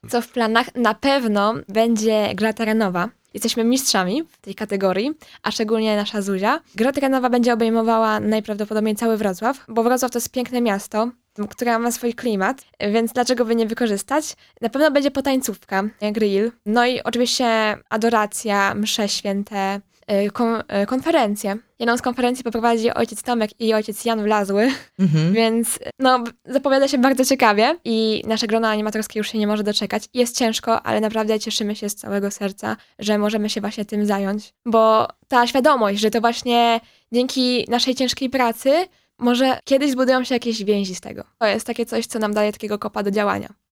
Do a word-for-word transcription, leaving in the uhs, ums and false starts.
Co w planach? Na pewno będzie gra terenowa. Jesteśmy mistrzami w tej kategorii, a szczególnie nasza Zuzia. Gra terenowa będzie obejmowała najprawdopodobniej cały Wrocław, bo Wrocław to jest piękne miasto, które ma swój klimat, więc dlaczego by nie wykorzystać? Na pewno będzie potańcówka, grill, no i oczywiście adoracja, msze święte, y, kon- y, konferencje. Jedną z konferencji poprowadzi ojciec Tomek i ojciec Jan Wlazły, Mhm. więc no zapowiada się bardzo ciekawie i nasze grono animatorskie już się nie może doczekać. Jest ciężko, ale naprawdę cieszymy się z całego serca, że możemy się właśnie tym zająć, bo ta świadomość, że to właśnie dzięki naszej ciężkiej pracy może kiedyś zbudują się jakieś więzi z tego. To jest takie coś, co nam daje takiego kopa do działania.